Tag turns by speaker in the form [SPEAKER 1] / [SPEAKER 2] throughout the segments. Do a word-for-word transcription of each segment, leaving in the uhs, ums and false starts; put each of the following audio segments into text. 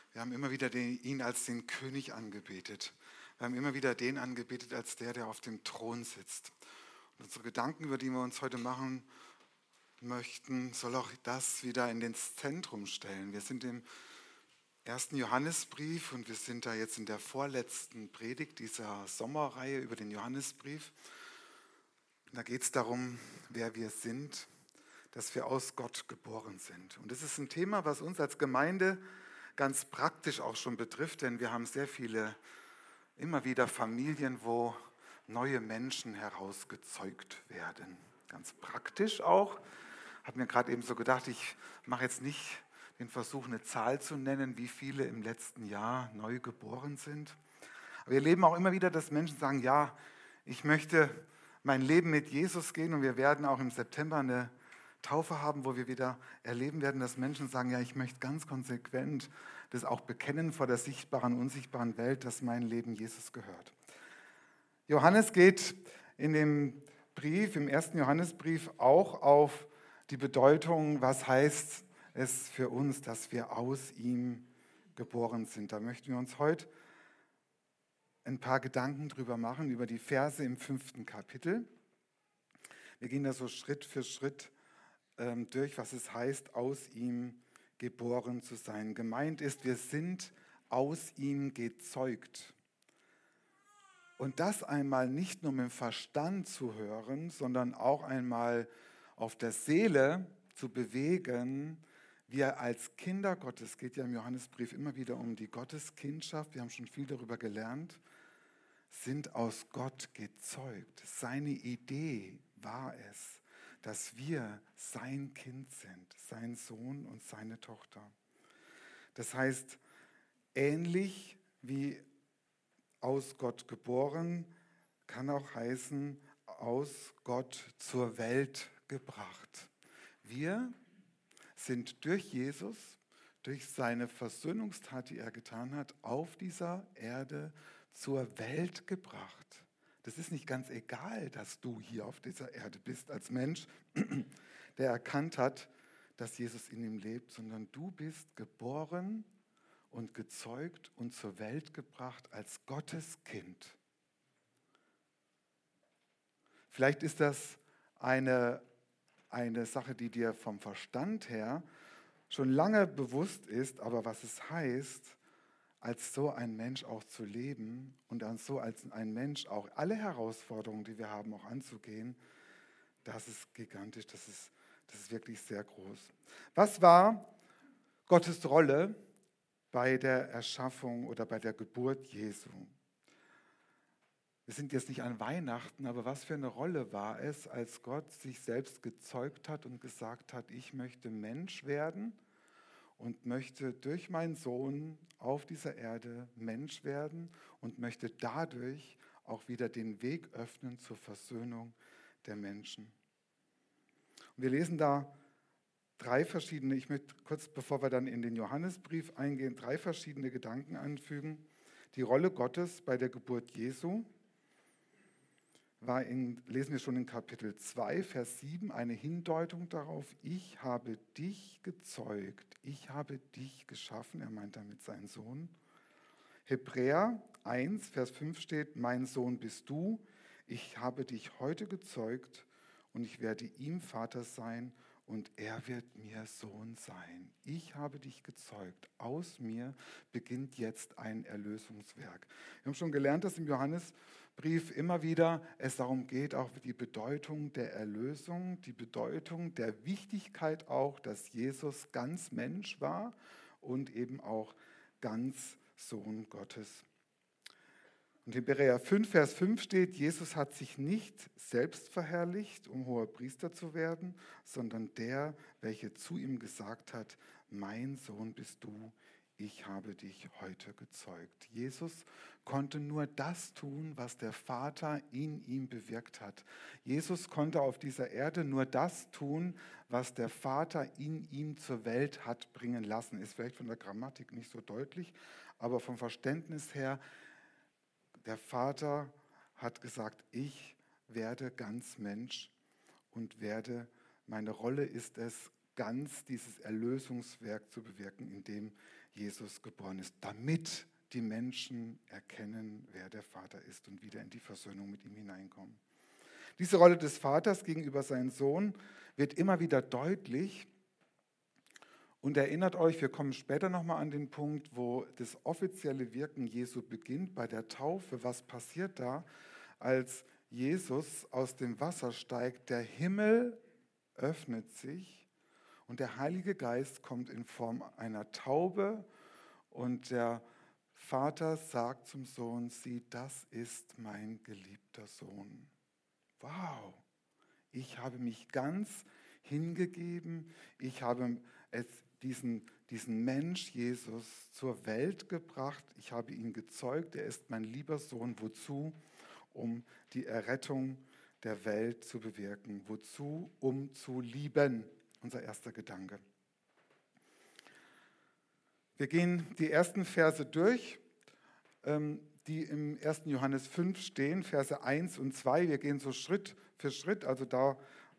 [SPEAKER 1] Wir haben immer wieder den, ihn als den König angebetet. Wir haben immer wieder den angebetet als der, der auf dem Thron sitzt. Und unsere Gedanken, über die wir uns heute machen möchten, soll auch das wieder in das Zentrum stellen. Wir sind im ersten Johannesbrief und wir sind da jetzt in der vorletzten Predigt dieser Sommerreihe über den Johannesbrief. Und da geht es darum, wer wir sind, dass wir aus Gott geboren sind. Und das ist ein Thema, was uns als Gemeinde ganz praktisch auch schon betrifft, denn wir haben sehr viele, immer wieder Familien, wo neue Menschen herausgezeugt werden. Ganz praktisch auch. Ich habe mir gerade eben so gedacht, ich mache jetzt nicht den Versuch, eine Zahl zu nennen, wie viele im letzten Jahr neu geboren sind. Aber wir erleben auch immer wieder, dass Menschen sagen, ja, ich möchte mein Leben mit Jesus gehen, und wir werden auch im September eine Taufe haben, wo wir wieder erleben werden, dass Menschen sagen, ja, ich möchte ganz konsequent das auch bekennen vor der sichtbaren, unsichtbaren Welt, dass mein Leben Jesus gehört. Johannes geht in dem Brief, im ersten Johannesbrief, auch auf die Bedeutung, was heißt es für uns, dass wir aus ihm geboren sind. Da möchten wir uns heute ein paar Gedanken drüber machen, über die Verse im fünften Kapitel. Wir gehen da so Schritt für Schritt ähm, durch, was es heißt, aus ihm geboren zu sein. Gemeint ist, wir sind aus ihm gezeugt. Und das einmal nicht nur mit dem Verstand zu hören, sondern auch einmal auf der Seele zu bewegen. Wir als Kinder Gottes, geht ja im Johannesbrief immer wieder um die Gotteskindschaft, wir haben schon viel darüber gelernt, sind aus Gott gezeugt. Seine Idee war es, dass wir sein Kind sind, sein Sohn und seine Tochter. Das heißt, ähnlich wie aus Gott geboren, kann auch heißen, aus Gott zur Welt gebracht. Wir sind durch Jesus, durch seine Versöhnungstat, die er getan hat, auf dieser Erde zur Welt gebracht. Das ist nicht ganz egal, dass du hier auf dieser Erde bist als Mensch, der erkannt hat, dass Jesus in ihm lebt, sondern du bist geboren und gezeugt und zur Welt gebracht als Gottes Kind. Vielleicht ist das eine, eine Sache, die dir vom Verstand her schon lange bewusst ist, aber was es heißt, als so ein Mensch auch zu leben und als so als ein Mensch auch alle Herausforderungen, die wir haben, auch anzugehen, das ist gigantisch, das ist, das ist wirklich sehr groß. Was war Gottes Rolle bei der Erschaffung oder bei der Geburt Jesu? Wir sind jetzt nicht an Weihnachten, aber was für eine Rolle war es, als Gott sich selbst gezeugt hat und gesagt hat, ich möchte Mensch werden und möchte durch meinen Sohn auf dieser Erde Mensch werden und möchte dadurch auch wieder den Weg öffnen zur Versöhnung der Menschen. Und wir lesen da drei verschiedene, ich möchte kurz, bevor wir dann in den Johannesbrief eingehen, drei verschiedene Gedanken anfügen. Die Rolle Gottes bei der Geburt Jesu war in, lesen wir schon in Kapitel zwei, Vers sieben, eine Hindeutung darauf, ich habe dich gezeugt, ich habe dich geschaffen, er meint damit seinen Sohn. Hebräer eins, Vers fünf steht, mein Sohn bist du, ich habe dich heute gezeugt und ich werde ihm Vater sein und er wird mir Sohn sein. Ich habe dich gezeugt, aus mir beginnt jetzt ein Erlösungswerk. Wir haben schon gelernt, dass im Johannesbrief immer wieder es darum geht, auch die Bedeutung der Erlösung, die Bedeutung der Wichtigkeit auch, dass Jesus ganz Mensch war und eben auch ganz Sohn Gottes. Und in Hebräer fünf, Vers fünf steht, Jesus hat sich nicht selbst verherrlicht, um hoher Priester zu werden, sondern der, welcher zu ihm gesagt hat, mein Sohn bist du, ich habe dich heute gezeugt. Jesus konnte nur das tun, was der Vater in ihm bewirkt hat. Jesus konnte auf dieser Erde nur das tun, was der Vater in ihm zur Welt hat bringen lassen. Ist vielleicht von der Grammatik nicht so deutlich, aber vom Verständnis her, der Vater hat gesagt, ich werde ganz Mensch und werde, meine Rolle ist es, ganz dieses Erlösungswerk zu bewirken, indem Jesus geboren ist, damit die Menschen erkennen, wer der Vater ist und wieder in die Versöhnung mit ihm hineinkommen. Diese Rolle des Vaters gegenüber seinem Sohn wird immer wieder deutlich. Und erinnert euch, wir kommen später nochmal an den Punkt, wo das offizielle Wirken Jesu beginnt, bei der Taufe. Was passiert da, als Jesus aus dem Wasser steigt? Der Himmel öffnet sich und der Heilige Geist kommt in Form einer Taube und der Vater sagt zum Sohn, sieh, das ist mein geliebter Sohn. Wow, ich habe mich ganz hingegeben, ich habe es, diesen, diesen Mensch Jesus zur Welt gebracht, ich habe ihn gezeugt, er ist mein lieber Sohn. Wozu? Um die Errettung der Welt zu bewirken. Wozu? Um zu lieben. Unser erster Gedanke. Wir gehen die ersten Verse durch, die im ersten Johannes fünf stehen, Verse eins und zwei. Wir gehen so Schritt für Schritt, also da,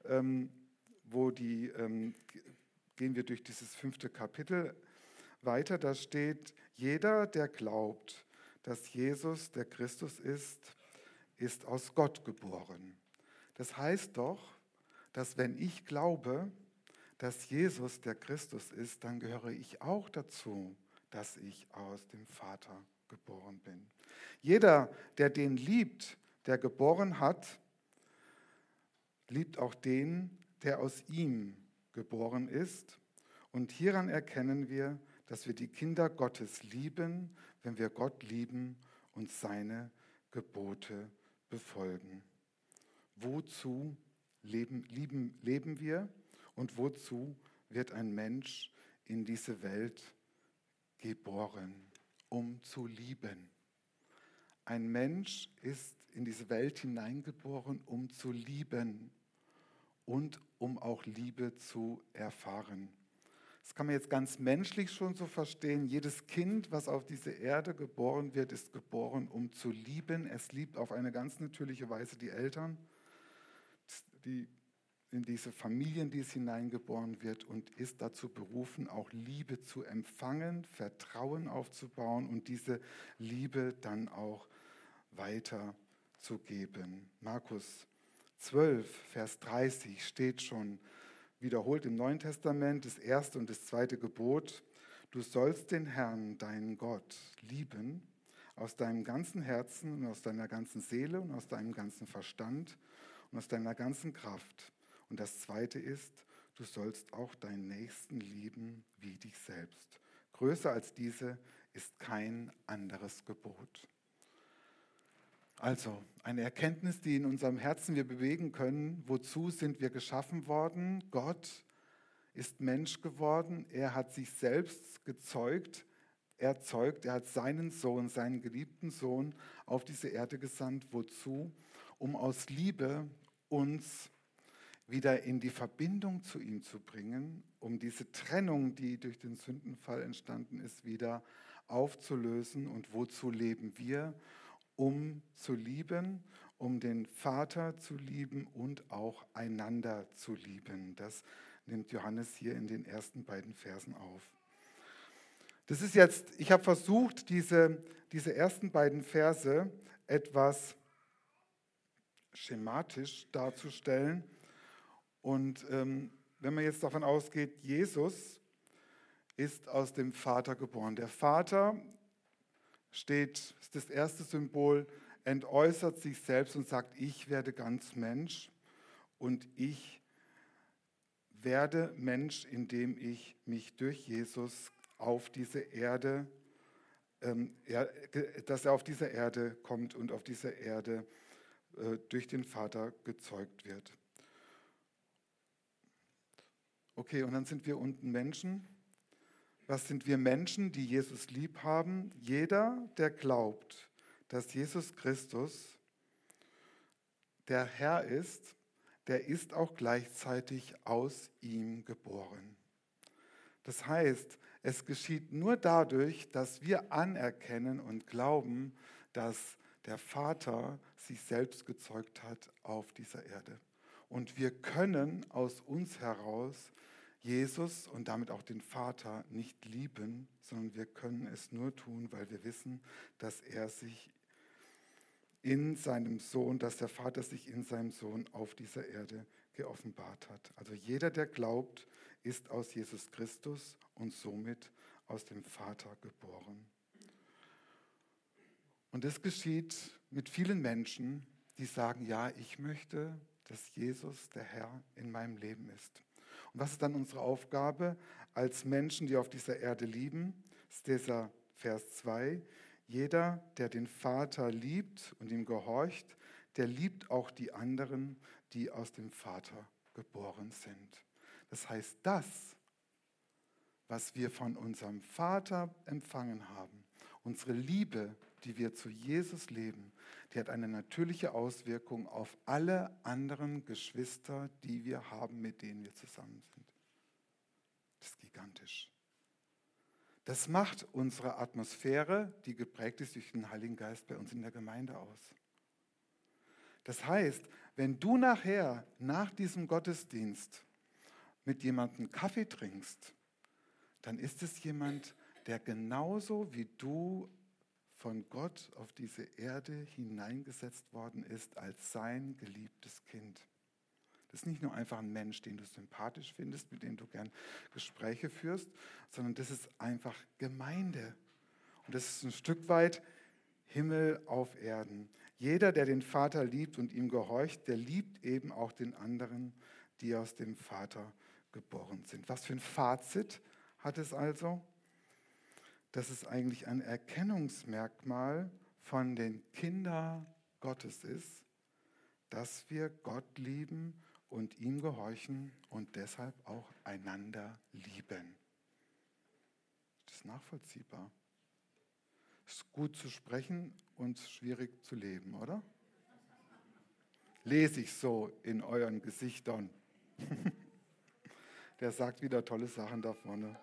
[SPEAKER 1] wo die, gehen wir durch dieses fünfte Kapitel weiter. Da steht, jeder, der glaubt, dass Jesus der Christus ist, ist aus Gott geboren. Das heißt doch, dass wenn ich glaube, dass Jesus der Christus ist, dann gehöre ich auch dazu, dass ich aus dem Vater geboren bin. Jeder, der den liebt, der geboren hat, liebt auch den, der aus ihm geboren ist. Und hieran erkennen wir, dass wir die Kinder Gottes lieben, wenn wir Gott lieben und seine Gebote befolgen. Wozu leben, lieben, leben wir und wozu wird ein Mensch in diese Welt geboren? Um zu lieben. Ein Mensch ist in diese Welt hineingeboren, um zu lieben und um auch Liebe zu erfahren. Das kann man jetzt ganz menschlich schon so verstehen. Jedes Kind, was auf diese Erde geboren wird, ist geboren, um zu lieben. Es liebt auf eine ganz natürliche Weise die Eltern, die, in diese Familien, die es hineingeboren wird, und ist dazu berufen, auch Liebe zu empfangen, Vertrauen aufzubauen und diese Liebe dann auch weiterzugeben. Markus zwölf, Vers dreißig steht schon wiederholt im Neuen Testament das erste und das zweite Gebot. Du sollst den Herrn, deinen Gott, lieben aus deinem ganzen Herzen und aus deiner ganzen Seele und aus deinem ganzen Verstand und aus deiner ganzen Kraft. Und das zweite ist, du sollst auch deinen Nächsten lieben wie dich selbst. Größer als diese ist kein anderes Gebot. Also eine Erkenntnis, die in unserem Herzen wir bewegen können. Wozu sind wir geschaffen worden? Gott ist Mensch geworden. Er hat sich selbst gezeugt, erzeugt. Er hat seinen Sohn, seinen geliebten Sohn auf diese Erde gesandt. Wozu? Um aus Liebe uns wieder in die Verbindung zu ihm zu bringen, um diese Trennung, die durch den Sündenfall entstanden ist, wieder aufzulösen. Und wozu leben wir? Um zu lieben, um den Vater zu lieben und auch einander zu lieben. Das nimmt Johannes hier in den ersten beiden Versen auf. Das ist jetzt, ich habe versucht, diese, diese ersten beiden Verse etwas schematisch darzustellen. Und ähm, wenn man jetzt davon ausgeht, Jesus ist aus dem Vater geboren. Der Vater steht, ist das erste Symbol, entäußert sich selbst und sagt, ich werde ganz Mensch und ich werde Mensch, indem ich mich durch Jesus auf diese Erde, ähm, er, dass er auf diese Erde kommt und auf dieser Erde äh, durch den Vater gezeugt wird. Okay, und dann sind wir unten Menschen. Was sind wir Menschen, die Jesus lieb haben? Jeder, der glaubt, dass Jesus Christus der Herr ist, der ist auch gleichzeitig aus ihm geboren. Das heißt, es geschieht nur dadurch, dass wir anerkennen und glauben, dass der Vater sich selbst gezeugt hat auf dieser Erde. Und wir können aus uns heraus Jesus und damit auch den Vater nicht lieben, sondern wir können es nur tun, weil wir wissen, dass er sich in seinem Sohn, dass der Vater sich in seinem Sohn auf dieser Erde geoffenbart hat. Also jeder, der glaubt, ist aus Jesus Christus und somit aus dem Vater geboren. Und das geschieht mit vielen Menschen, die sagen, ja, ich möchte, dass Jesus der Herr in meinem Leben ist. Und was ist dann unsere Aufgabe als Menschen, die auf dieser Erde lieben? Das ist dieser Vers zwei. Jeder, der den Vater liebt und ihm gehorcht, der liebt auch die anderen, die aus dem Vater geboren sind. Das heißt, das, was wir von unserem Vater empfangen haben, unsere Liebe, die wir zu Jesus leben, die hat eine natürliche Auswirkung auf alle anderen Geschwister, die wir haben, mit denen wir zusammen sind. Das ist gigantisch. Das macht unsere Atmosphäre, die geprägt ist durch den Heiligen Geist, bei uns in der Gemeinde aus. Das heißt, wenn du nachher, nach diesem Gottesdienst, mit jemandem Kaffee trinkst, dann ist es jemand, der genauso wie du von Gott auf diese Erde hineingesetzt worden ist als sein geliebtes Kind. Das ist nicht nur einfach ein Mensch, den du sympathisch findest, mit dem du gern Gespräche führst, sondern das ist einfach Gemeinde. Und das ist ein Stück weit Himmel auf Erden. Jeder, der den Vater liebt und ihm gehorcht, der liebt eben auch den anderen, die aus dem Vater geboren sind. Was für ein Fazit hat es also? Dass es eigentlich ein Erkennungsmerkmal von den Kindern Gottes ist, dass wir Gott lieben und ihm gehorchen und deshalb auch einander lieben. Das ist nachvollziehbar. Es ist gut zu sprechen und schwierig zu leben, oder? Lese ich so in euren Gesichtern. Der sagt wieder tolle Sachen da vorne.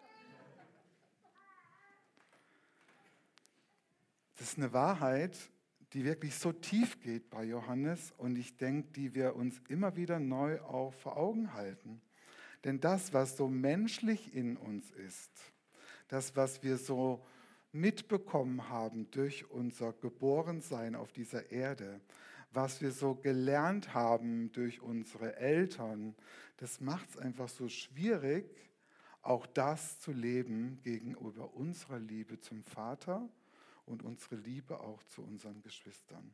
[SPEAKER 1] Das ist eine Wahrheit, die wirklich so tief geht bei Johannes und ich denke, die wir uns immer wieder neu auch vor Augen halten. Denn das, was so menschlich in uns ist, das, was wir so mitbekommen haben durch unser Geborensein auf dieser Erde, was wir so gelernt haben durch unsere Eltern, das macht es einfach so schwierig, auch das zu leben gegenüber unserer Liebe zum Vater und unsere Liebe auch zu unseren Geschwistern.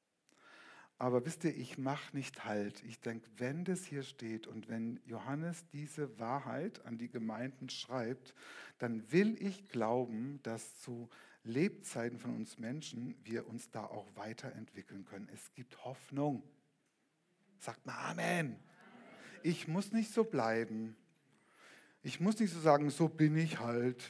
[SPEAKER 1] Aber wisst ihr, ich mache nicht Halt. Ich denke, wenn das hier steht und wenn Johannes diese Wahrheit an die Gemeinden schreibt, dann will ich glauben, dass zu Lebzeiten von uns Menschen wir uns da auch weiterentwickeln können. Es gibt Hoffnung. Sagt mal Amen. Ich muss nicht so bleiben. Ich muss nicht so sagen, so bin ich halt.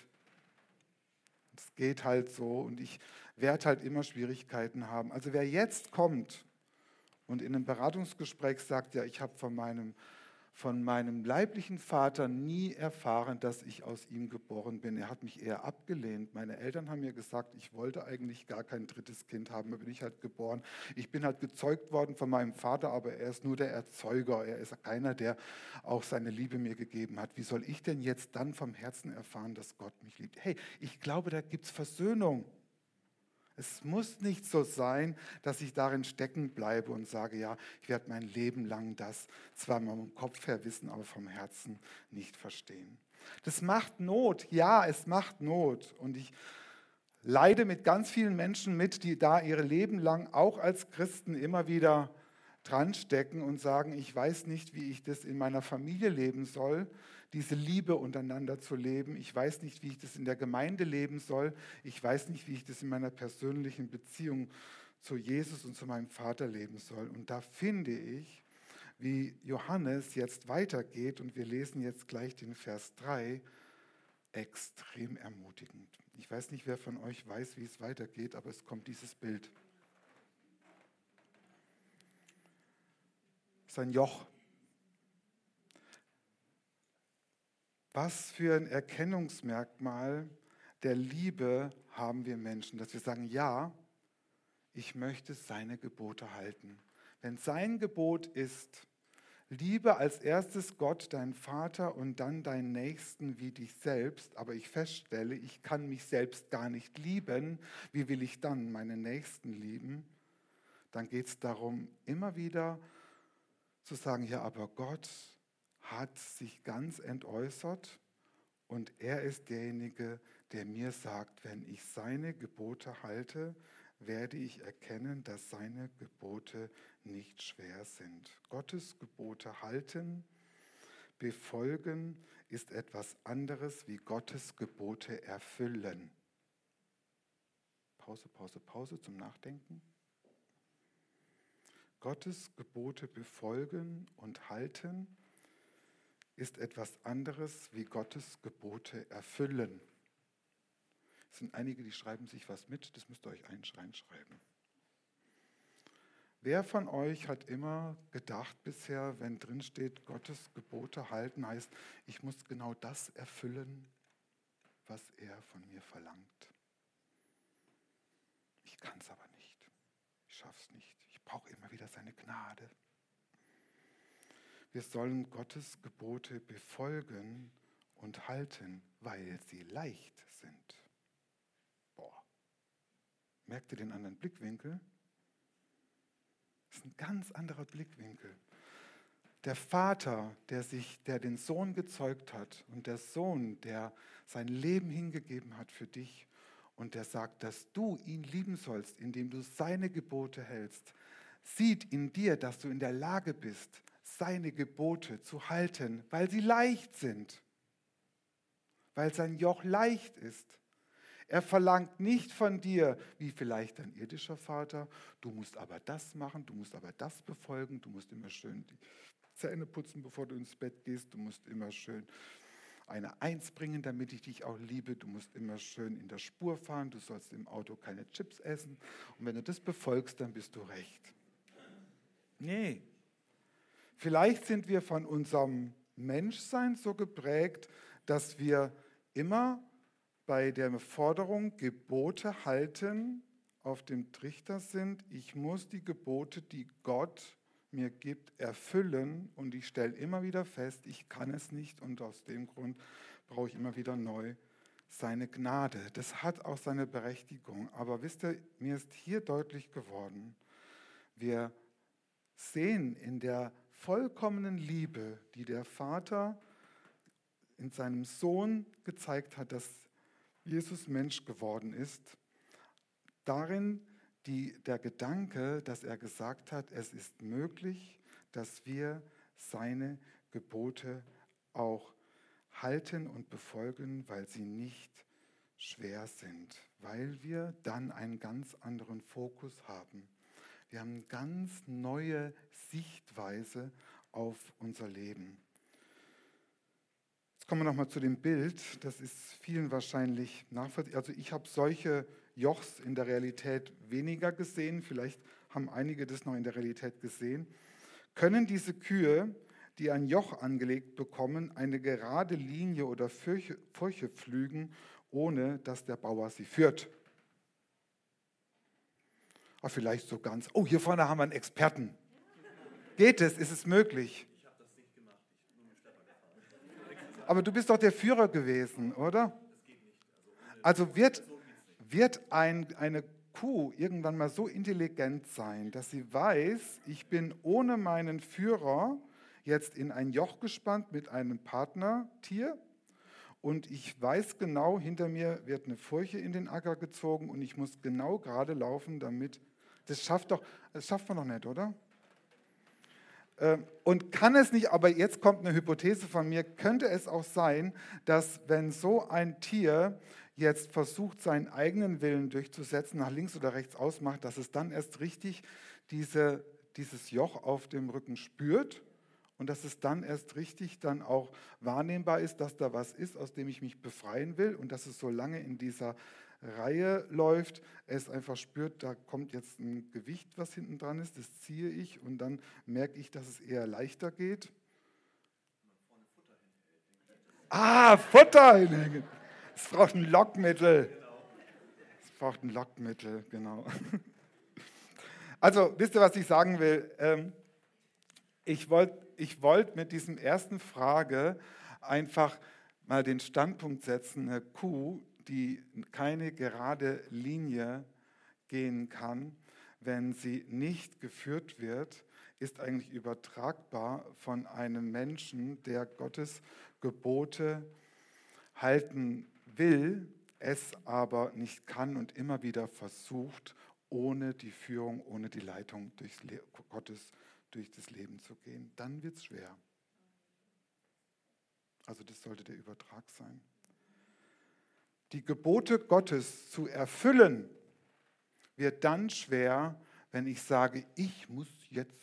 [SPEAKER 1] Es geht halt so und ich werde halt immer Schwierigkeiten haben. Also wer jetzt kommt und in einem Beratungsgespräch sagt, ja, ich habe von meinem, von meinem leiblichen Vater nie erfahren, dass ich aus ihm geboren bin. Er hat mich eher abgelehnt. Meine Eltern haben mir gesagt, ich wollte eigentlich gar kein drittes Kind haben, da bin ich halt geboren. Ich bin halt gezeugt worden von meinem Vater, aber er ist nur der Erzeuger. Er ist keiner, der auch seine Liebe mir gegeben hat. Wie soll ich denn jetzt dann vom Herzen erfahren, dass Gott mich liebt? Hey, ich glaube, da gibt es Versöhnung. Es muss nicht so sein, dass ich darin stecken bleibe und sage, ja, ich werde mein Leben lang das zwar mal vom Kopf her wissen, aber vom Herzen nicht verstehen. Das macht Not, ja, es macht Not. Und ich leide mit ganz vielen Menschen mit, die da ihr Leben lang auch als Christen immer wieder dran stecken und sagen, ich weiß nicht, wie ich das in meiner Familie leben soll, diese Liebe untereinander zu leben. Ich weiß nicht, wie ich das in der Gemeinde leben soll. Ich weiß nicht, wie ich das in meiner persönlichen Beziehung zu Jesus und zu meinem Vater leben soll. Und da finde ich, wie Johannes jetzt weitergeht, und wir lesen jetzt gleich den Vers drei, extrem ermutigend. Ich weiß nicht, wer von euch weiß, wie es weitergeht, aber es kommt dieses Bild. Sein Joch. Was für ein Erkennungsmerkmal der Liebe haben wir Menschen, dass wir sagen, ja, ich möchte seine Gebote halten. Wenn sein Gebot ist,
[SPEAKER 2] Liebe als erstes Gott, deinen Vater und dann deinen Nächsten wie dich selbst. Aber ich feststelle, ich kann mich selbst gar nicht lieben. Wie will ich dann meinen Nächsten lieben? Dann geht es darum, immer wieder zu sagen, ja, aber Gott hat sich ganz entäußert und er ist derjenige, der mir sagt, wenn ich seine Gebote halte, werde ich erkennen, dass seine Gebote nicht schwer sind. Gottes Gebote halten, befolgen ist etwas anderes wie Gottes Gebote erfüllen. Pause, Pause, Pause zum Nachdenken. Gottes Gebote befolgen und halten ist etwas anderes wie Gottes Gebote erfüllen. Es sind einige, die schreiben sich was mit, das müsst ihr euch reinschreiben. Wer von euch hat immer gedacht bisher, wenn drin steht, Gottes Gebote halten, heißt, ich muss genau das erfüllen, was er von mir verlangt. Ich kann es aber nicht. Ich schaffe es nicht. Ich brauche immer wieder seine Gnade. Wir sollen Gottes Gebote befolgen und halten, weil sie leicht sind. Boah. Merkt ihr den anderen Blickwinkel? Das ist ein ganz anderer Blickwinkel. Der Vater, der sich, der den Sohn gezeugt hat und der Sohn, der sein Leben hingegeben hat für dich und der sagt, dass du ihn lieben sollst, indem du seine Gebote hältst, sieht in dir, dass du in der Lage bist, seine Gebote zu halten, weil sie leicht sind, weil sein Joch leicht ist. Er verlangt nicht von dir, wie vielleicht dein irdischer Vater, du musst aber das machen, du musst aber das befolgen, du musst immer schön die Zähne putzen, bevor du ins Bett gehst, du musst immer schön eine Eins bringen, damit ich dich auch liebe, du musst immer schön in der Spur fahren, du sollst im Auto keine Chips essen und wenn du das befolgst, dann bist du recht. Nee. Vielleicht sind wir von unserem Menschsein so geprägt, dass wir immer bei der Forderung Gebote halten auf dem Trichter sind. Ich muss die Gebote, die Gott mir gibt, erfüllen und ich stelle immer wieder fest, ich kann es nicht und aus dem Grund brauche ich immer wieder neu seine Gnade. Das hat auch seine Berechtigung. Aber wisst ihr, mir ist hier deutlich geworden, wir sehen in der vollkommenen Liebe, die der Vater in seinem Sohn gezeigt hat, dass Jesus Mensch geworden ist, darin die, der Gedanke, dass er gesagt hat, es ist möglich, dass wir seine Gebote auch halten und befolgen, weil sie nicht schwer sind, weil wir dann einen ganz anderen Fokus haben. Wir haben eine ganz neue Sichtweise auf unser Leben. Jetzt kommen wir nochmal zu dem Bild. Das ist vielen wahrscheinlich nachvollziehbar. Also ich habe solche Jochs in der Realität weniger gesehen. Vielleicht haben einige das noch in der Realität gesehen. Können diese Kühe, die ein Joch angelegt bekommen, eine gerade Linie oder Furche, Furche pflügen, ohne dass der Bauer sie führt? Aber vielleicht so ganz, oh, hier vorne haben wir einen Experten. Geht es? Ist es möglich?
[SPEAKER 3] Ich habe das nicht gemacht, ich bin nur mit Schlepper gefahren.
[SPEAKER 2] Aber du bist doch der Führer gewesen, oder?
[SPEAKER 3] Das geht nicht.
[SPEAKER 2] Also, also wird, wird ein, eine Kuh irgendwann mal so intelligent sein, dass sie weiß, ich bin ohne meinen Führer jetzt in ein Joch gespannt mit einem Partnertier und ich weiß genau, hinter mir wird eine Furche in den Acker gezogen und ich muss genau gerade laufen, damit, das schafft doch, das schafft man doch nicht, oder? Und kann es nicht, aber jetzt kommt eine Hypothese von mir, könnte es auch sein, dass wenn so ein Tier jetzt versucht, seinen eigenen Willen durchzusetzen, nach links oder rechts ausmacht, dass es dann erst richtig diese, dieses Joch auf dem Rücken spürt und dass es dann erst richtig dann auch wahrnehmbar ist, dass da was ist, aus dem ich mich befreien will und dass es so lange in dieser Reihe läuft, es einfach spürt, da kommt jetzt ein Gewicht, was hinten dran ist, das ziehe ich und dann merke ich, dass es eher leichter geht. Ah, Futter hinhängen. Es braucht ein Lockmittel. Es braucht ein Lockmittel, genau. Also, wisst ihr, was ich sagen will? Ich wollte ich wollte mit diesem ersten Frage einfach mal den Standpunkt setzen, eine Kuh, die keine gerade Linie gehen kann, wenn sie nicht geführt wird, ist eigentlich übertragbar von einem Menschen, der Gottes Gebote halten will, es aber nicht kann und immer wieder versucht, ohne die Führung, ohne die Leitung durchs Le- Gottes durch das Leben zu gehen. Dann wird es schwer. Also das sollte der Übertrag sein. Die Gebote Gottes zu erfüllen, wird dann schwer, wenn ich sage, ich muss jetzt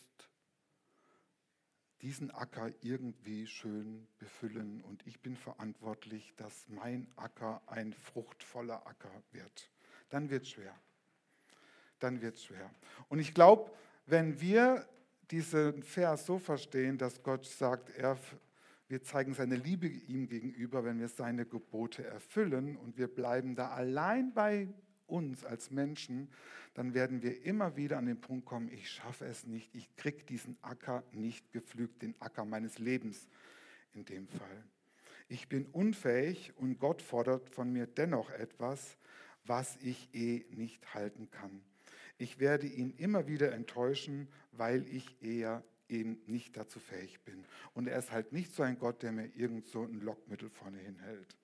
[SPEAKER 2] diesen Acker irgendwie schön befüllen und ich bin verantwortlich, dass mein Acker ein fruchtvoller Acker wird. Dann wird es schwer. Dann wird es schwer. Und ich glaube, wenn wir diesen Vers so verstehen, dass Gott sagt, er, wir zeigen seine Liebe ihm gegenüber, wenn wir seine Gebote erfüllen und wir bleiben da allein bei uns als Menschen, dann werden wir immer wieder an den Punkt kommen, ich schaffe es nicht, ich kriege diesen Acker nicht gepflügt, den Acker meines Lebens in dem Fall. Ich bin unfähig und Gott fordert von mir dennoch etwas, was ich eh nicht halten kann. Ich werde ihn immer wieder enttäuschen, weil ich eher eben nicht dazu fähig bin. Und er ist halt nicht so ein Gott, der mir irgend so ein Lockmittel vorne hinhält.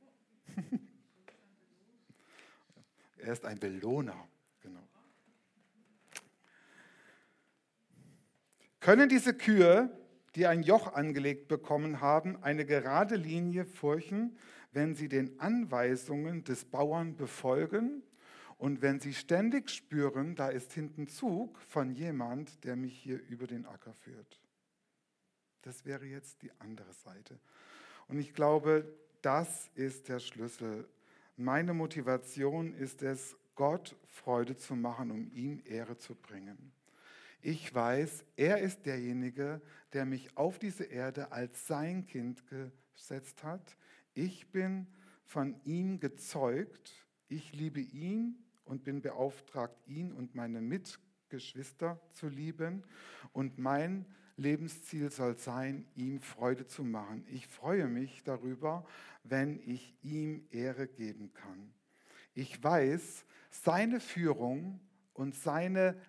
[SPEAKER 2] Er ist ein Belohner, genau. Können diese Kühe, die ein Joch angelegt bekommen haben, eine gerade Linie furchen, wenn sie den Anweisungen des Bauern befolgen und wenn sie ständig spüren, da ist hinten Zug von jemand, der mich hier über den Acker führt? Das wäre jetzt die andere Seite. Und ich glaube, das ist der Schlüssel. Meine Motivation ist es, Gott Freude zu machen, um ihm Ehre zu bringen. Ich weiß, er ist derjenige, der mich auf diese Erde als sein Kind gesetzt hat. Ich bin von ihm gezeugt. Ich liebe ihn und bin beauftragt, ihn und meine Mitgeschwister zu lieben. Und mein Lebensziel soll sein, ihm Freude zu machen. Ich freue mich darüber, wenn ich ihm Ehre geben kann. Ich weiß, seine Führung und seine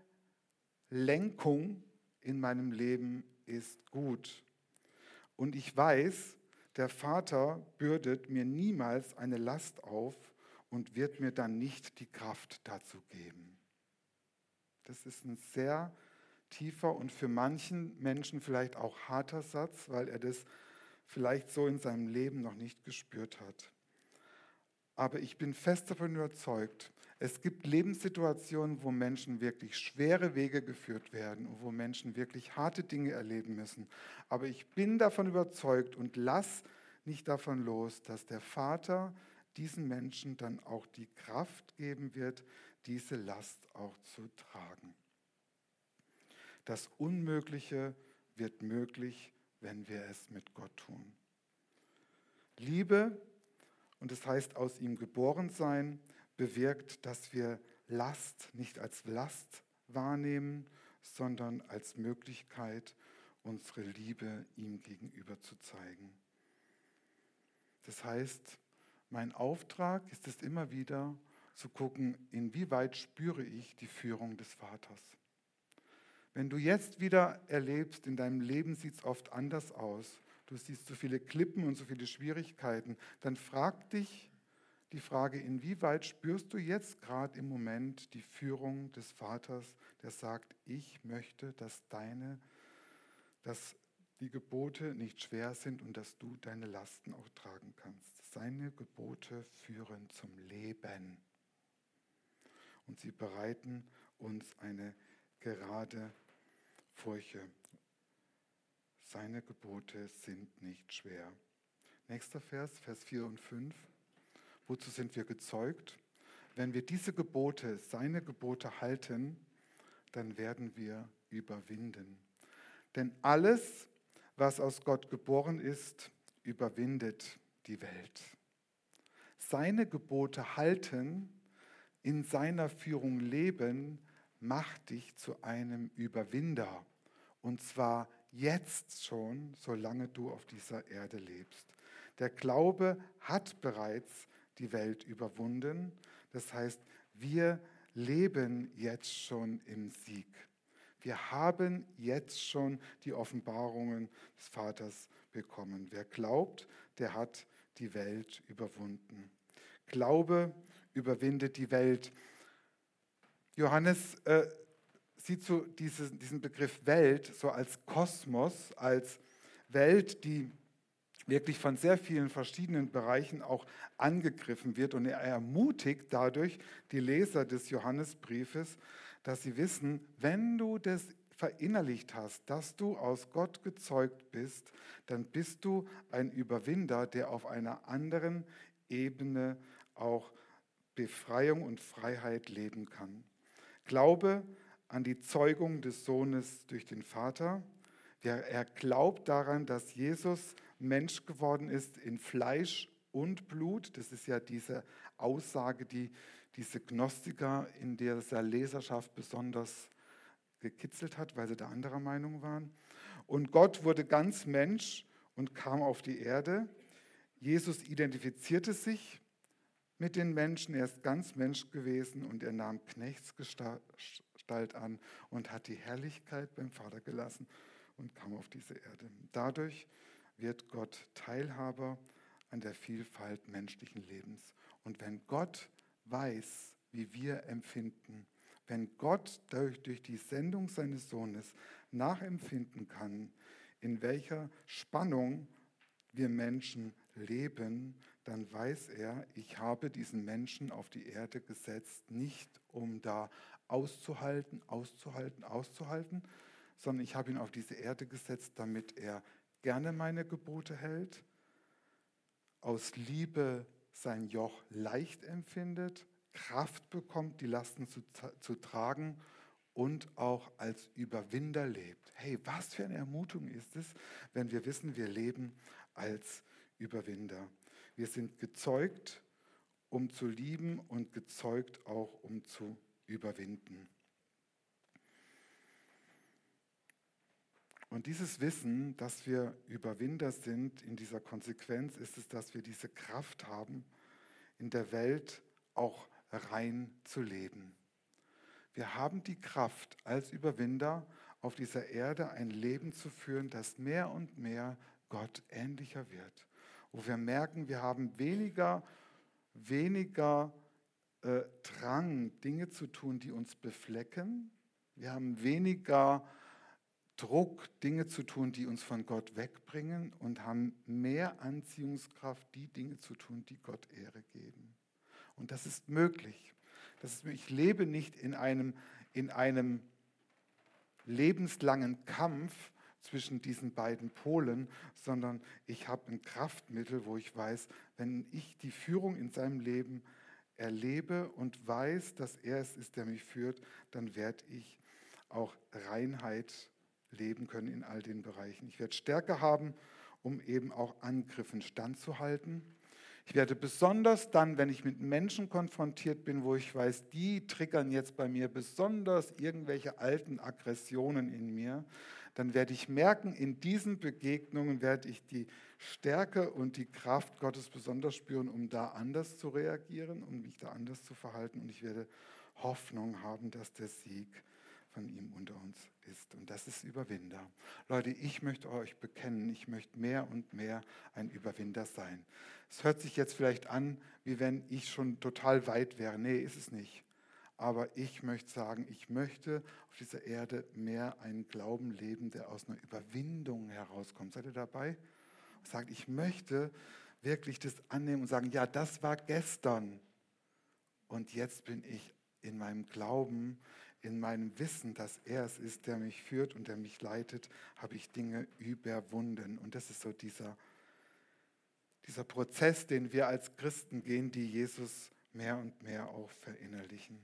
[SPEAKER 2] Lenkung in meinem Leben ist gut. Und ich weiß, der Vater bürdet mir niemals eine Last auf und wird mir dann nicht die Kraft dazu geben. Das ist ein sehr tiefer und für manchen Menschen vielleicht auch harter Satz, weil er das vielleicht so in seinem Leben noch nicht gespürt hat. Aber ich bin fest davon überzeugt, es gibt Lebenssituationen, wo Menschen wirklich schwere Wege geführt werden und wo Menschen wirklich harte Dinge erleben müssen. Aber ich bin davon überzeugt und lass nicht davon los, dass der Vater diesen Menschen dann auch die Kraft geben wird, diese Last auch zu tragen. Das Unmögliche wird möglich, wenn wir es mit Gott tun. Liebe, und das heißt aus ihm geboren sein, bewirkt, dass wir Last nicht als Last wahrnehmen, sondern als Möglichkeit, unsere Liebe ihm gegenüber zu zeigen. Das heißt, mein Auftrag ist es immer wieder zu gucken, inwieweit spüre ich die Führung des Vaters. Wenn du jetzt wieder erlebst, in deinem Leben sieht es oft anders aus, du siehst so viele Klippen und so viele Schwierigkeiten, dann frag dich die Frage, inwieweit spürst du jetzt gerade im Moment die Führung des Vaters, der sagt, ich möchte, dass deine, dass die Gebote nicht schwer sind und dass du deine Lasten auch tragen kannst. Seine Gebote führen zum Leben und sie bereiten uns eine gerade Furche. Seine Gebote sind nicht schwer. Nächster Vers, Vers vier und fünf. Wozu sind wir gezeugt? Wenn wir diese Gebote, seine Gebote halten, dann werden wir überwinden. Denn alles, was aus Gott geboren ist, überwindet die Welt. Seine Gebote halten, in seiner Führung leben, macht dich zu einem Überwinder. Und zwar jetzt schon, solange du auf dieser Erde lebst. Der Glaube hat bereits die Welt überwunden. Das heißt, wir leben jetzt schon im Sieg. Wir haben jetzt schon die Offenbarungen des Vaters bekommen. Wer glaubt, der hat die Welt überwunden. Glaube überwindet die Welt. Johannes äh, sieht so dieses, diesen Begriff Welt so als Kosmos, als Welt, die wirklich von sehr vielen verschiedenen Bereichen auch angegriffen wird. Und er ermutigt dadurch die Leser des Johannesbriefes, dass sie wissen, wenn du das verinnerlicht hast, dass du aus Gott gezeugt bist, dann bist du ein Überwinder, der auf einer anderen Ebene auch Befreiung und Freiheit leben kann. Glaube an die Zeugung des Sohnes durch den Vater. Er glaubt daran, dass Jesus Mensch geworden ist in Fleisch und Blut. Das ist ja diese Aussage, die diese Gnostiker in dieser Leserschaft besonders gekitzelt hat, weil sie da anderer Meinung waren. Und Gott wurde ganz Mensch und kam auf die Erde. Jesus identifizierte sich mit den Menschen. Er ist ganz Mensch gewesen und er nahm Knechtsgestalt an und hat die Herrlichkeit beim Vater gelassen und kam auf diese Erde. Dadurch wird Gott Teilhaber an der Vielfalt menschlichen Lebens. Und wenn Gott weiß, wie wir empfinden, wenn Gott durch, durch die Sendung seines Sohnes nachempfinden kann, in welcher Spannung wir Menschen leben, dann weiß er, ich habe diesen Menschen auf die Erde gesetzt, nicht um da auszuhalten, auszuhalten, auszuhalten, sondern ich habe ihn auf diese Erde gesetzt, damit er gerne meine Gebote hält, aus Liebe sein Joch leicht empfindet, Kraft bekommt, die Lasten zu, zu tragen und auch als Überwinder lebt. Hey, was für eine Ermutigung ist es, wenn wir wissen, wir leben als Überwinder. Wir sind gezeugt, um zu lieben und gezeugt auch, um zu überwinden. Und dieses Wissen, dass wir Überwinder sind, in dieser Konsequenz ist es, dass wir diese Kraft haben, in der Welt auch rein zu leben. Wir haben die Kraft, als Überwinder auf dieser Erde ein Leben zu führen, das mehr und mehr Gott ähnlicher wird. Wo wir merken, wir haben weniger, weniger äh, Drang, Dinge zu tun, die uns beflecken. Wir haben weniger Druck, Dinge zu tun, die uns von Gott wegbringen und haben mehr Anziehungskraft, die Dinge zu tun, die Gott Ehre geben. Und das ist möglich. Das ist, ich lebe nicht in einem, in einem lebenslangen Kampf zwischen diesen beiden Polen, sondern ich habe ein Kraftmittel, wo ich weiß, wenn ich die Führung in seinem Leben erlebe und weiß, dass er es ist, der mich führt, dann werde ich auch Reinheit leben können in all den Bereichen. Ich werde Stärke haben, um eben auch Angriffen standzuhalten. Ich werde besonders dann, wenn ich mit Menschen konfrontiert bin, wo ich weiß, die triggern jetzt bei mir besonders irgendwelche alten Aggressionen in mir, dann werde ich merken, in diesen Begegnungen werde ich die Stärke und die Kraft Gottes besonders spüren, um da anders zu reagieren, um mich da anders zu verhalten. Und ich werde Hoffnung haben, dass der Sieg von ihm unter uns ist. Und das ist Überwinder. Leute, ich möchte euch bekennen, ich möchte mehr und mehr ein Überwinder sein. Es hört sich jetzt vielleicht an, wie wenn ich schon total weit wäre. Nee, ist es nicht. Aber ich möchte sagen, ich möchte auf dieser Erde mehr einen Glauben leben, der aus einer Überwindung herauskommt. Seid ihr dabei? Sagt, ich möchte wirklich das annehmen und sagen, ja, das war gestern. Und jetzt bin ich in meinem Glauben, in meinem Wissen, dass er es ist, der mich führt und der mich leitet, habe ich Dinge überwunden. Und das ist so dieser, dieser Prozess, den wir als Christen gehen, die Jesus mehr und mehr auch verinnerlichen.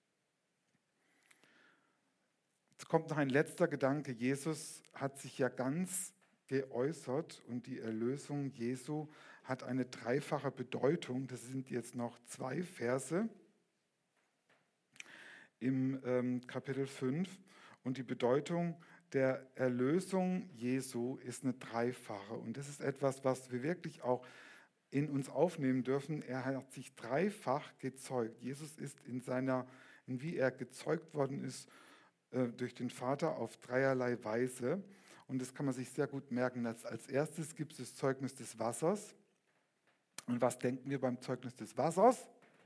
[SPEAKER 2] Jetzt kommt noch ein letzter Gedanke. Jesus hat sich ja ganz geäußert und die Erlösung Jesu hat eine dreifache Bedeutung. Das sind jetzt noch zwei Verse im ähm, Kapitel fünf. Und die Bedeutung der Erlösung Jesu ist eine dreifache. Und das ist etwas, was wir wirklich auch in uns aufnehmen dürfen. Er hat sich dreifach gezeugt. Jesus ist in seiner, in wie er gezeugt worden ist, äh, durch den Vater auf dreierlei Weise. Und das kann man sich sehr gut merken. Als, als erstes gibt es das Zeugnis des Wassers. Und was denken wir beim Zeugnis des Wassers?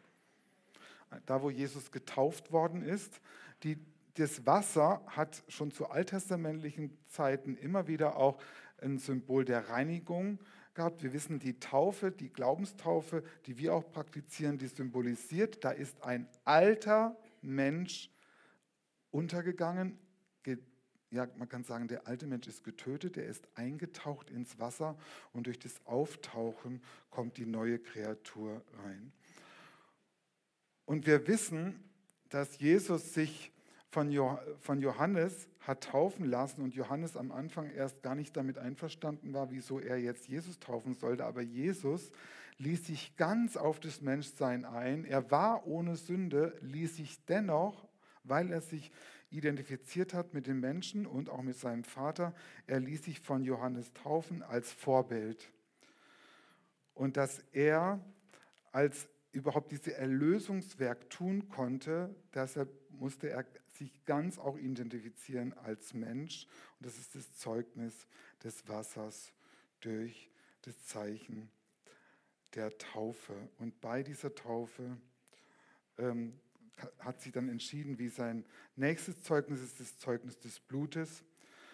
[SPEAKER 2] Da, wo Jesus getauft worden ist. Die, das Wasser hat schon zu alttestamentlichen Zeiten immer wieder auch ein Symbol der Reinigung gehabt. Wir wissen, die Taufe, die Glaubenstaufe, die wir auch praktizieren, die symbolisiert, da ist ein alter Mensch untergegangen. Ge- ja, man kann sagen, der alte Mensch ist getötet, er ist eingetaucht ins Wasser und durch das Auftauchen kommt die neue Kreatur rein. Und wir wissen, dass Jesus sich von Johannes hat taufen lassen und Johannes am Anfang erst gar nicht damit einverstanden war, wieso er jetzt Jesus taufen sollte. Aber Jesus ließ sich ganz auf das Menschsein ein. Er war ohne Sünde, ließ sich dennoch, weil er sich identifiziert hat mit den Menschen und auch mit seinem Vater, er ließ sich von Johannes taufen als Vorbild. Und dass er als überhaupt dieses Erlösungswerk tun konnte, deshalb musste er sich ganz auch identifizieren als Mensch. Und das ist das Zeugnis des Wassers durch das Zeichen der Taufe. Und bei dieser Taufe ähm, hat sich dann entschieden, wie sein nächstes Zeugnis ist, das Zeugnis des Blutes.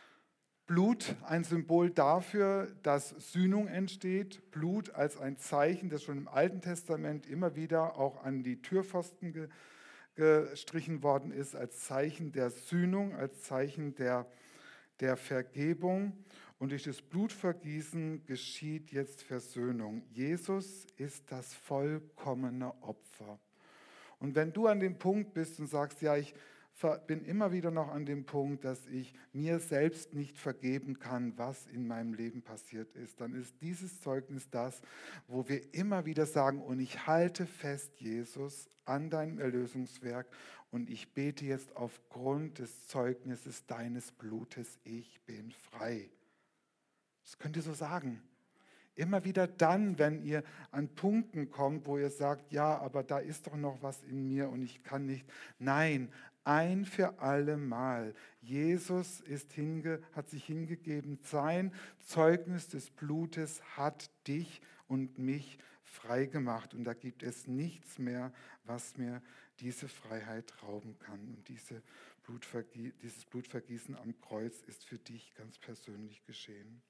[SPEAKER 2] Blut, ein Symbol dafür, dass Sühnung entsteht. Blut als ein Zeichen, das schon im Alten Testament immer wieder auch an die Türpfosten ge- gestrichen worden ist, als Zeichen der Sühnung, als Zeichen der, der Vergebung. Und durch das Blutvergießen geschieht jetzt Versöhnung. Jesus ist das vollkommene Opfer. Und wenn du an dem Punkt bist und sagst, ja, ich bin immer wieder noch an dem Punkt, dass ich mir selbst nicht vergeben kann, was in meinem Leben passiert ist, dann ist dieses Zeugnis das, wo wir immer wieder sagen, und ich halte fest, Jesus, an deinem Erlösungswerk und ich bete jetzt aufgrund des Zeugnisses deines Blutes, ich bin frei. Das könnt ihr so sagen. Immer wieder dann, wenn ihr an Punkten kommt, wo ihr sagt, ja, aber da ist doch noch was in mir und ich kann nicht. Nein, ein für alle Mal. Jesus ist hinge, hat sich hingegeben. Sein Zeugnis des Blutes hat dich und mich frei gemacht. Und da gibt es nichts mehr, was mir diese Freiheit rauben kann. Und diese Blutvergie- dieses Blutvergießen am Kreuz ist für dich ganz persönlich geschehen.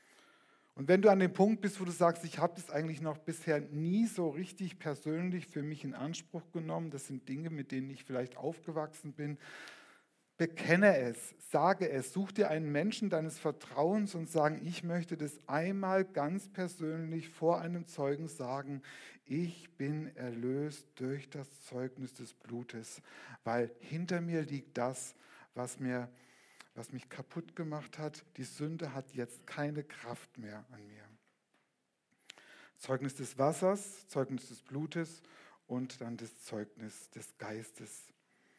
[SPEAKER 2] Und wenn du an dem Punkt bist, wo du sagst, ich habe das eigentlich noch bisher nie so richtig persönlich für mich in Anspruch genommen, das sind Dinge, mit denen ich vielleicht aufgewachsen bin, bekenne es, sage es, such dir einen Menschen deines Vertrauens und sage, ich möchte das einmal ganz persönlich vor einem Zeugen sagen, ich bin erlöst durch das Zeugnis des Blutes, weil hinter mir liegt das, was mir was mich kaputt gemacht hat. Die Sünde hat jetzt keine Kraft mehr an mir. Zeugnis des Wassers, Zeugnis des Blutes und dann das Zeugnis des Geistes.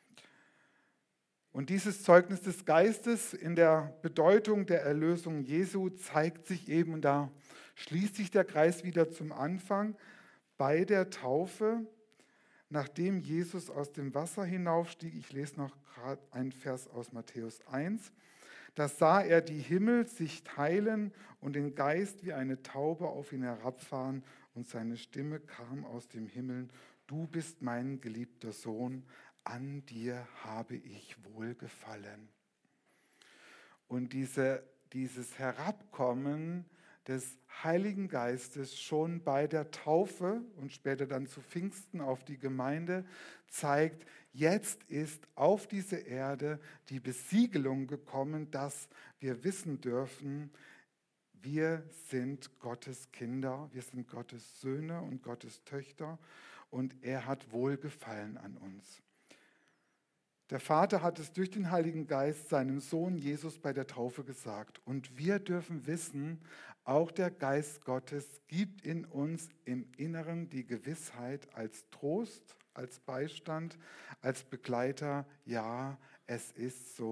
[SPEAKER 2] Und dieses Zeugnis des Geistes in der Bedeutung der Erlösung Jesu zeigt sich eben, und da schließt sich der Kreis wieder zum Anfang, bei der Taufe, nachdem Jesus aus dem Wasser hinaufstieg, ich lese noch gerade einen Vers aus Matthäus eins, da sah er die Himmel sich teilen und den Geist wie eine Taube auf ihn herabfahren und seine Stimme kam aus dem Himmel, du bist mein geliebter Sohn, an dir habe ich wohlgefallen. Und diese, dieses Herabkommen des Heiligen Geistes schon bei der Taufe und später dann zu Pfingsten auf die Gemeinde zeigt, jetzt ist auf diese Erde die Besiegelung gekommen, dass wir wissen dürfen, wir sind Gottes Kinder, wir sind Gottes Söhne und Gottes Töchter und er hat Wohlgefallen an uns. Der Vater hat es durch den Heiligen Geist seinem Sohn Jesus bei der Taufe gesagt. Und wir dürfen wissen, auch der Geist Gottes gibt in uns im Inneren die Gewissheit als Trost, als Beistand, als Begleiter, ja, es ist so,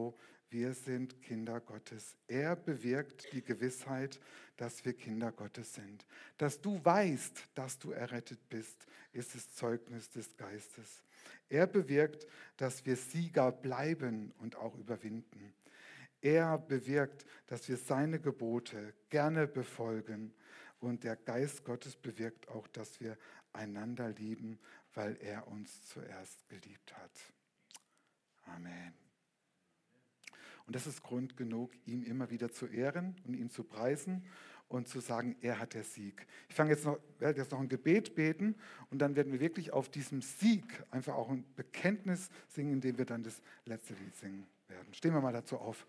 [SPEAKER 2] wir sind Kinder Gottes. Er bewirkt die Gewissheit, dass wir Kinder Gottes sind. Dass du weißt, dass du errettet bist, ist das Zeugnis des Geistes. Er bewirkt, dass wir Sieger bleiben und auch überwinden. Er bewirkt, dass wir seine Gebote gerne befolgen. Und der Geist Gottes bewirkt auch, dass wir einander lieben, weil er uns zuerst geliebt hat. Amen. Und das ist Grund genug, ihm immer wieder zu ehren und ihn zu preisen und zu sagen, er hat den Sieg. Ich fange jetzt noch, werde jetzt noch ein Gebet beten und dann werden wir wirklich auf diesem Sieg einfach auch ein Bekenntnis singen, indem wir dann das letzte Lied singen werden. Stehen wir mal dazu auf.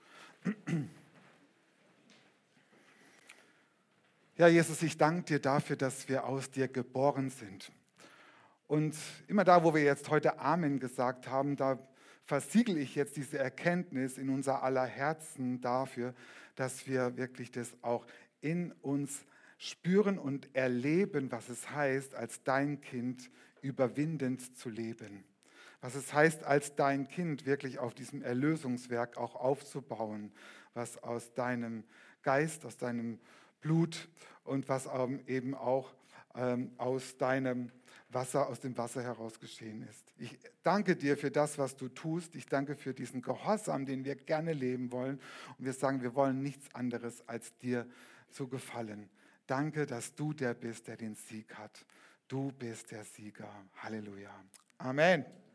[SPEAKER 2] Ja, Jesus, ich danke dir dafür, dass wir aus dir geboren sind. Und immer da, wo wir jetzt heute Amen gesagt haben, da versiegel ich jetzt diese Erkenntnis in unser aller Herzen dafür, dass wir wirklich das auch in uns spüren und erleben, was es heißt, als dein Kind überwindend zu leben. Was es heißt, als dein Kind wirklich auf diesem Erlösungswerk auch aufzubauen, was aus deinem Geist, aus deinem Blut und was eben auch ähm, aus deinem Wasser, aus dem Wasser heraus geschehen ist. Ich danke dir für das, was du tust. Ich danke für diesen Gehorsam, den wir gerne leben wollen. Und wir sagen, wir wollen nichts anderes, als dir zu gefallen. Danke, dass du der bist, der den Sieg hat. Du bist der Sieger. Halleluja. Amen.